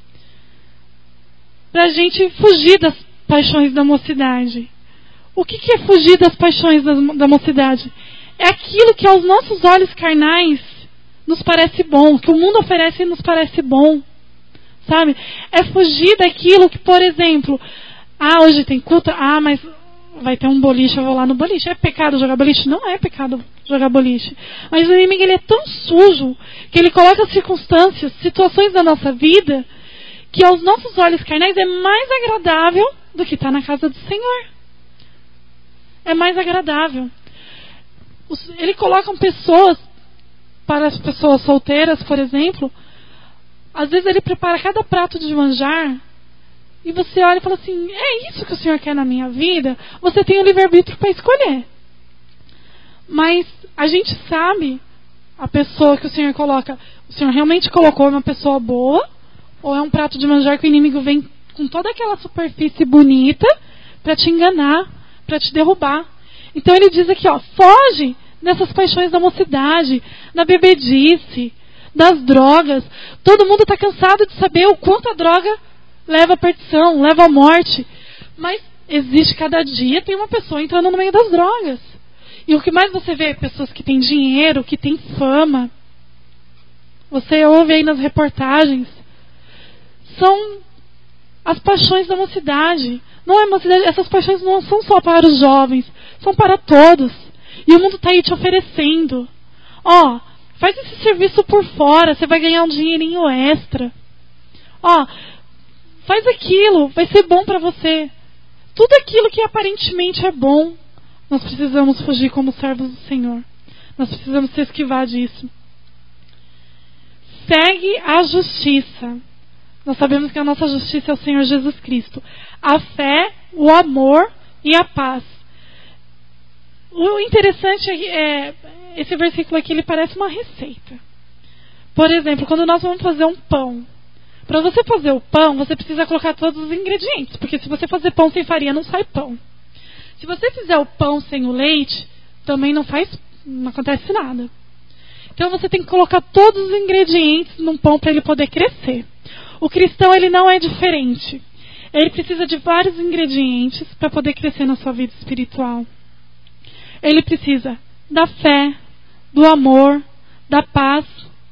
Para a gente fugir das paixões da mocidade. O que, que é fugir das paixões da, da mocidade? É aquilo que aos nossos olhos carnais nos parece bom, que o mundo oferece e nos parece bom. Sabe? É fugir daquilo que, por exemplo, ah, hoje tem culto, ah, mas vai ter um boliche, eu vou lá no boliche. É pecado jogar boliche? Não é pecado jogar boliche. Mas o inimigo, ele é tão sujo que ele coloca circunstâncias, situações da nossa vida que aos nossos olhos carnais é mais agradável do que estar na casa do Senhor. É mais agradável. Ele coloca pessoas, para as pessoas solteiras, por exemplo, às vezes ele prepara cada prato de manjar e você olha e fala assim, é isso que o Senhor quer na minha vida? Você tem o livre-arbítrio para escolher. Mas a gente sabe a pessoa que o Senhor coloca, o Senhor realmente colocou uma pessoa boa, ou é um prato de manjar que o inimigo vem com toda aquela superfície bonita para te enganar, para te derrubar. Então ele diz aqui, ó, foge dessas paixões da mocidade, da bebedice, das drogas. Todo mundo está cansado de saber o quanto a droga leva à perdição, leva à morte. Mas existe cada dia, tem uma pessoa entrando no meio das drogas. E o que mais você vê? Pessoas que têm dinheiro, que têm fama. Você ouve aí nas reportagens. São as paixões da mocidade. Não é mocidade, essas paixões não são só para os jovens, são para todos. E o mundo está aí te oferecendo. Ó, faz esse serviço por fora, você vai ganhar um dinheirinho extra. Ó, faz aquilo, vai ser bom para você. Tudo aquilo que aparentemente é bom, nós precisamos fugir como servos do Senhor. Nós precisamos se esquivar disso. Segue a justiça. Nós sabemos que a nossa justiça é o Senhor Jesus Cristo. A fé, o amor e a paz. O interessante é, esse versículo aqui, ele parece uma receita. Por exemplo, quando nós vamos fazer um pão. Para você fazer o pão, você precisa colocar todos os ingredientes. Porque se você fazer pão sem farinha, não sai pão. Se você fizer o pão sem o leite, também não faz, não acontece nada. Então você tem que colocar todos os ingredientes num pão para ele poder crescer. O cristão, ele não é diferente. Ele precisa de vários ingredientes para poder crescer na sua vida espiritual. Ele precisa da fé, do amor, da paz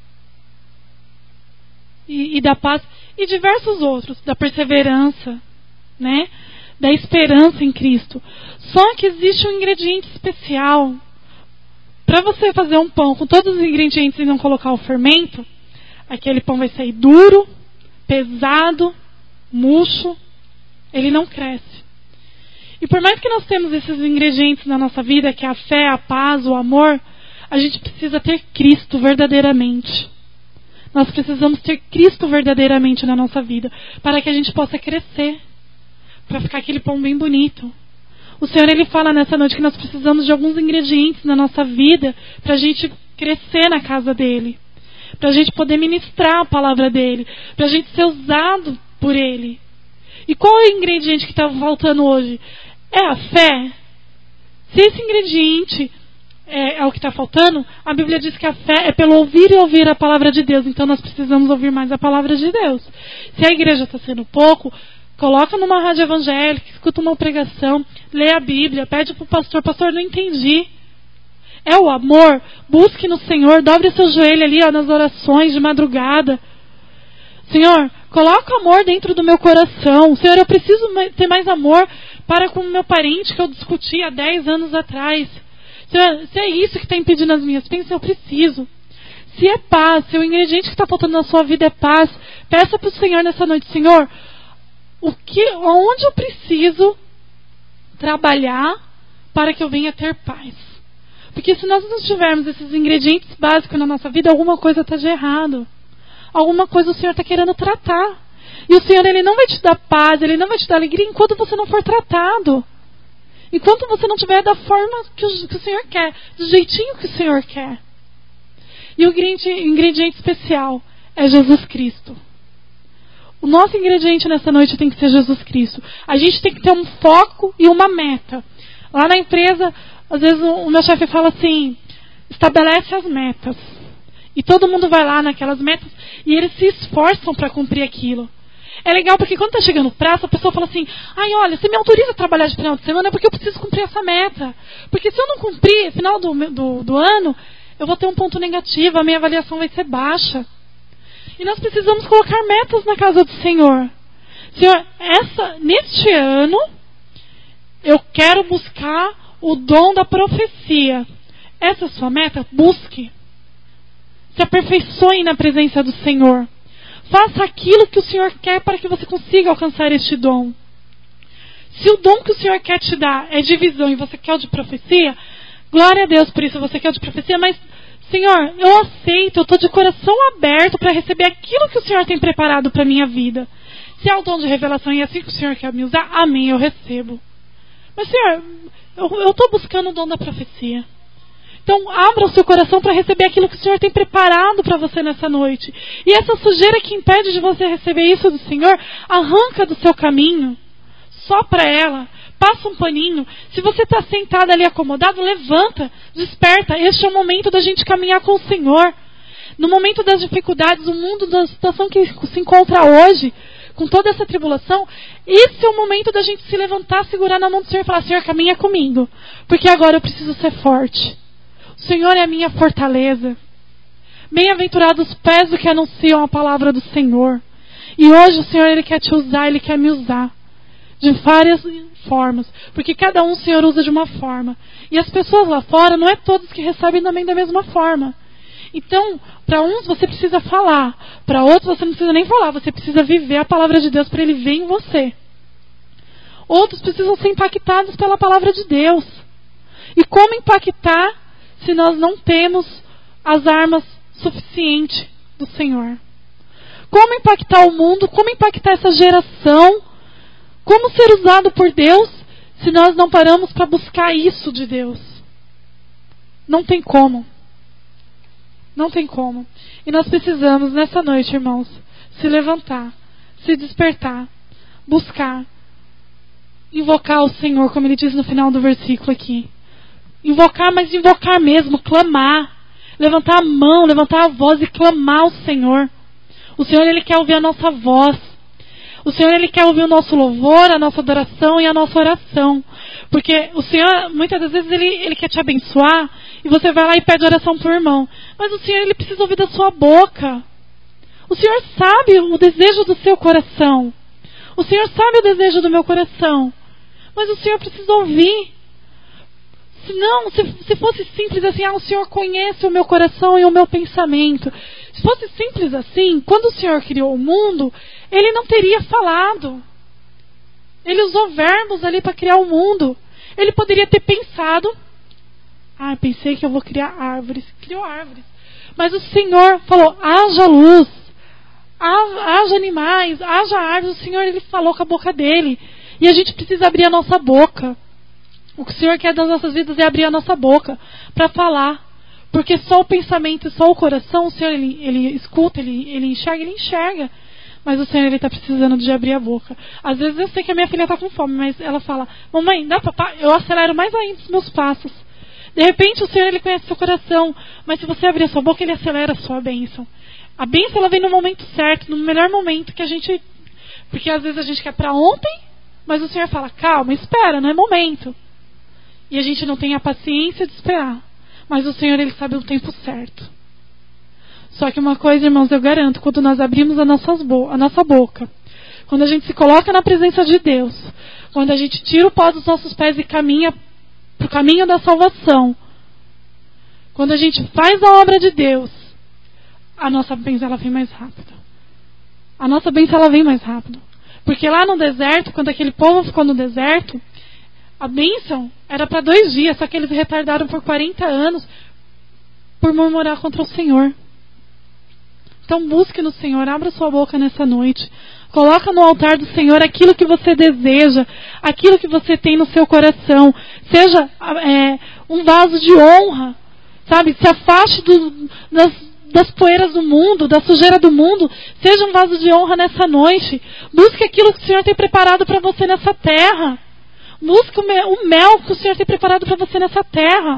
e, e da paz e diversos outros, da perseverança, né? Da esperança em Cristo. Só que existe um ingrediente especial. Para você fazer um pão com todos os ingredientes e não colocar o fermento, aquele pão vai sair duro, pesado, murcho, ele não cresce. E por mais que nós temos esses ingredientes na nossa vida, que é a fé, a paz, o amor, a gente precisa ter Cristo verdadeiramente. Nós precisamos ter Cristo verdadeiramente na nossa vida, para que a gente possa crescer, para ficar aquele pão bem bonito. O Senhor, ele fala nessa noite que nós precisamos de alguns ingredientes na nossa vida para a gente crescer na casa dele, para a gente poder ministrar a palavra dele, para a gente ser usado por ele. E qual é o ingrediente que está faltando hoje? É a fé? Se esse ingrediente é, é o que está faltando, a Bíblia diz que a fé é pelo ouvir e ouvir a palavra de Deus. Então nós precisamos ouvir mais a palavra de Deus. Se a igreja está sendo pouco, coloca numa rádio evangélica, escuta uma pregação, lê a Bíblia, pede para o pastor, pastor, não entendi. É o amor, busque no Senhor, dobre seu joelho ali ó, nas orações de madrugada. Senhor, coloca amor dentro do meu coração. Senhor, eu preciso ter mais amor para com o meu parente que eu discuti há dez anos atrás. Senhor, se é isso que está impedindo as minhas bênçãos, eu preciso. Se é paz, se o ingrediente que está faltando na sua vida é paz, peça para o Senhor nessa noite, Senhor, o que, onde eu preciso trabalhar para que eu venha ter paz? Porque se nós não tivermos esses ingredientes básicos na nossa vida, alguma coisa está de errado. Alguma coisa o Senhor está querendo tratar. E o Senhor, Ele não vai te dar paz, Ele não vai te dar alegria enquanto você não for tratado. Enquanto você não tiver da forma que o, que o Senhor quer, do jeitinho que o Senhor quer. E o ingrediente, ingrediente especial é Jesus Cristo. O nosso ingrediente nessa noite tem que ser Jesus Cristo. A gente tem que ter um foco e uma meta. Lá na empresa, às vezes o meu chefe fala assim, estabelece as metas. E todo mundo vai lá naquelas metas e eles se esforçam para cumprir aquilo. É legal porque quando está chegando o prazo, a pessoa fala assim, ai, olha, você me autoriza a trabalhar de final de semana porque eu preciso cumprir essa meta. Porque se eu não cumprir, no final do, do, do ano, eu vou ter um ponto negativo, a minha avaliação vai ser baixa. E nós precisamos colocar metas na casa do Senhor. Senhor, essa, neste ano, eu quero buscar o dom da profecia. Essa é a sua meta? Busque. Se aperfeiçoe na presença do Senhor. Faça aquilo que o Senhor quer para que você consiga alcançar este dom. Se o dom que o Senhor quer te dar é de visão e você quer o de profecia, glória a Deus por isso, você quer o de profecia, mas, Senhor, eu aceito, eu estou de coração aberto para receber aquilo que o Senhor tem preparado para a minha vida. Se é o dom de revelação e é assim que o Senhor quer me usar, amém, eu recebo. Mas, Senhor, eu estou buscando o dom da profecia. Então, abra o seu coração para receber aquilo que o Senhor tem preparado para você nessa noite. E essa sujeira que impede de você receber isso do Senhor, arranca do seu caminho. Sopra ela. Passa um paninho. Se você está sentado ali acomodado, levanta. Desperta. Este é o momento da gente caminhar com o Senhor. No momento das dificuldades, o mundo da situação que se encontra hoje, com toda essa tribulação, esse é o momento da gente se levantar, segurar na mão do Senhor e falar, Senhor, caminha comigo. Porque agora eu preciso ser forte. O Senhor é a minha fortaleza. Bem-aventurados os pés do que anunciam a palavra do Senhor. E hoje o Senhor, Ele quer te usar, Ele quer me usar. De várias formas. Porque cada um o Senhor usa de uma forma. E as pessoas lá fora, não é todos que recebem também da mesma forma. Então, para uns você precisa falar. Para outros você não precisa nem falar. Você precisa viver a palavra de Deus para Ele ver em você. Outros precisam ser impactados pela palavra de Deus. E como impactar se nós não temos as armas suficientes do Senhor? Como impactar o mundo? Como impactar essa geração? Como ser usado por Deus se nós não paramos para buscar isso de Deus? Não tem como. Não tem como. E nós precisamos, nessa noite, irmãos, se levantar, se despertar, buscar, invocar o Senhor, como Ele diz no final do versículo aqui. Invocar, mas invocar mesmo, clamar. Levantar a mão, levantar a voz e clamar ao Senhor. O Senhor, Ele quer ouvir a nossa voz. O Senhor, Ele quer ouvir o nosso louvor, a nossa adoração e a nossa oração. Porque o Senhor, muitas das vezes, Ele, Ele quer te abençoar e você vai lá e pede oração para o irmão. Mas o Senhor, Ele precisa ouvir da sua boca. O Senhor sabe o desejo do seu coração. O Senhor sabe o desejo do meu coração. Mas o Senhor precisa ouvir. Se não, se, se fosse simples assim, ah, o Senhor conhece o meu coração e o meu pensamento. Se fosse simples assim, quando o Senhor criou o mundo, Ele não teria falado. Ele usou verbos ali para criar o mundo. Ele poderia ter pensado, ah, pensei que eu vou criar árvores. Criou árvores. Mas o Senhor falou, haja luz, haja animais, haja árvores. O Senhor, Ele falou com a boca dele. E a gente precisa abrir a nossa boca. O que o Senhor quer das nossas vidas é abrir a nossa boca para falar. Porque só o pensamento e só o coração, o Senhor, Ele, ele escuta, ele, ele enxerga, Ele enxerga. mas o Senhor, Ele está precisando de abrir a boca. Às vezes eu sei que a minha filha está com fome, mas ela fala, mamãe, dá pra... eu acelero mais ainda os meus passos. De repente o Senhor, Ele conhece seu coração, mas se você abrir a sua boca, Ele acelera a sua bênção. A bênção, ela vem no momento certo, no melhor momento que a gente... Porque às vezes a gente quer para ontem, mas o Senhor fala, calma, espera, não é momento. E a gente não tem a paciência de esperar. Mas o Senhor, Ele sabe o tempo certo. Só que uma coisa, irmãos, eu garanto, quando nós abrimos a, nossas bo- a nossa boca, quando a gente se coloca na presença de Deus, quando a gente tira o pó dos nossos pés e caminha para o caminho da salvação, quando a gente faz a obra de Deus, a nossa bênção, ela vem mais rápido. A nossa bênção, ela vem mais rápido. Porque lá no deserto, quando aquele povo ficou no deserto, a bênção era para dois dias, só que eles retardaram por quarenta anos por murmurar contra o Senhor. Então busque no Senhor, abra sua boca nessa noite. Coloca no altar do Senhor aquilo que você deseja, aquilo que você tem no seu coração. Seja é, um vaso de honra, sabe? Se afaste do, das, das poeiras do mundo, da sujeira do mundo. Seja um vaso de honra nessa noite. Busque aquilo que o Senhor tem preparado para você nessa terra. Busque o mel, o mel que o Senhor tem preparado para você nessa terra.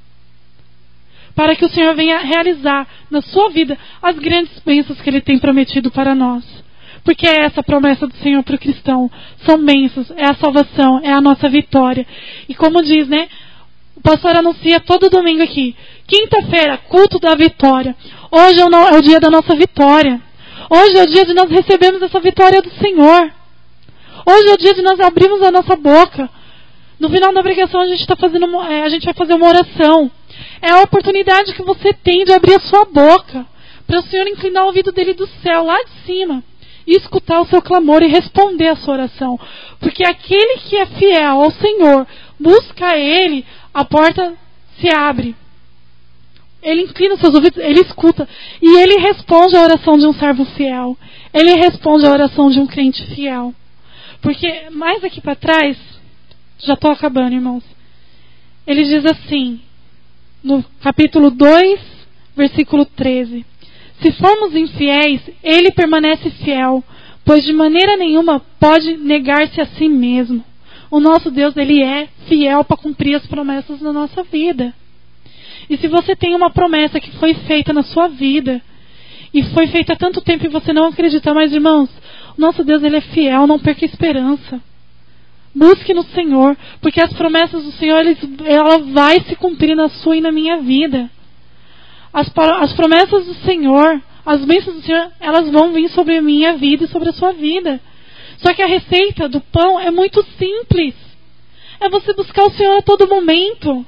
Para que o Senhor venha realizar na sua vida as grandes bênçãos que Ele tem prometido para nós. Porque é essa a promessa do Senhor para o cristão. São bênçãos, é a salvação, é a nossa vitória. E como diz, né? O pastor anuncia todo domingo aqui. Quinta-feira, culto da vitória. Hoje é o, no, é o dia da nossa vitória. Hoje é o dia de nós recebermos essa vitória do Senhor. Hoje é o dia de nós abrirmos a nossa boca. No final da pregação a gente, tá fazendo, é, a gente vai fazer uma oração. É a oportunidade que você tem de abrir a sua boca. Para o Senhor inclinar o ouvido dele do céu, lá de cima. E escutar o seu clamor e responder a sua oração. Porque aquele que é fiel ao Senhor, busca Ele, a porta se abre. Ele inclina os seus ouvidos, Ele escuta. E Ele responde a oração de um servo fiel. Ele responde a oração de um crente fiel. Porque mais aqui para trás, já estou acabando, irmãos. Ele diz assim, no capítulo dois, versículo treze. Se formos infiéis, Ele permanece fiel, pois de maneira nenhuma pode negar-se a si mesmo. O nosso Deus, Ele é fiel para cumprir as promessas na nossa vida. E se você tem uma promessa que foi feita na sua vida, e foi feita há tanto tempo e você não acredita, mas irmãos, o nosso Deus, Ele é fiel, não perca a esperança. Busque no Senhor, porque as promessas do Senhor, eles, ela vai se cumprir na sua e na minha vida. As, as promessas do Senhor, as bênçãos do Senhor, elas vão vir sobre a minha vida e sobre a sua vida. Só que a receita do pão é muito simples. É você buscar o Senhor a todo momento.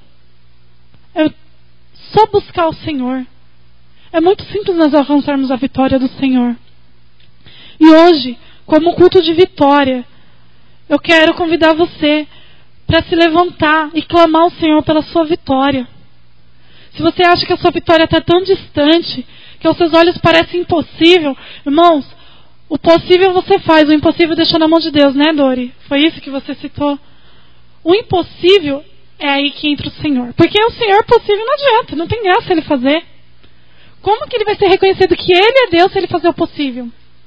É só buscar o Senhor. É muito simples nós alcançarmos a vitória do Senhor. E hoje, como culto de vitória, eu quero convidar você para se levantar e clamar ao Senhor pela sua vitória. Se você acha que a sua vitória está tão distante, que aos seus olhos parece impossível, irmãos, o possível você faz, o impossível deixa na mão de Deus, né, Dori? Foi isso que você citou. O impossível é aí que entra o Senhor. Porque o Senhor possível não adianta, não tem graça Ele fazer. Como que Ele vai ser reconhecido que Ele é Deus se Ele fazer o possível?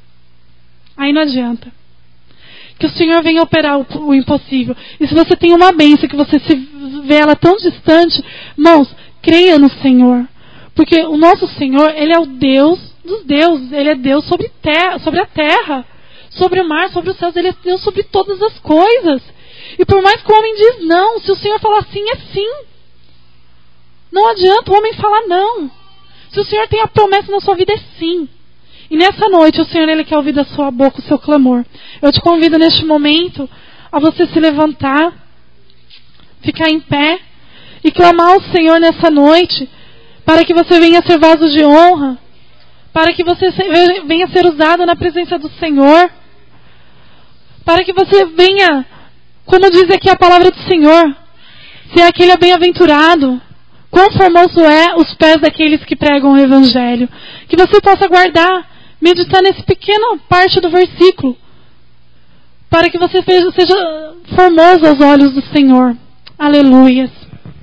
Aí não adianta. Que o Senhor venha operar o, o impossível. E se você tem uma bênção que você se vê ela tão distante, irmãos, creia no Senhor. Porque o nosso Senhor, Ele é o Deus dos deuses. Ele é Deus sobre, terra, sobre a terra, sobre o mar, sobre os céus. Ele é Deus sobre todas as coisas. E por mais que o homem diz não, se o Senhor falar sim, é sim. Não adianta o homem falar não. Se o Senhor tem a promessa na sua vida, é sim. E nessa noite o Senhor, Ele quer ouvir da sua boca o seu clamor. Eu te convido neste momento a você se levantar, ficar em pé e clamar ao Senhor nessa noite, para que você venha ser vaso de honra, para que você venha ser usado na presença do Senhor, para que você venha, como diz aqui a palavra do Senhor, ser aquele bem-aventurado. Quão formoso é os pés daqueles que pregam o Evangelho. Que você possa guardar, meditar nessa pequena parte do versículo, para que você seja formoso aos olhos do Senhor. Aleluia.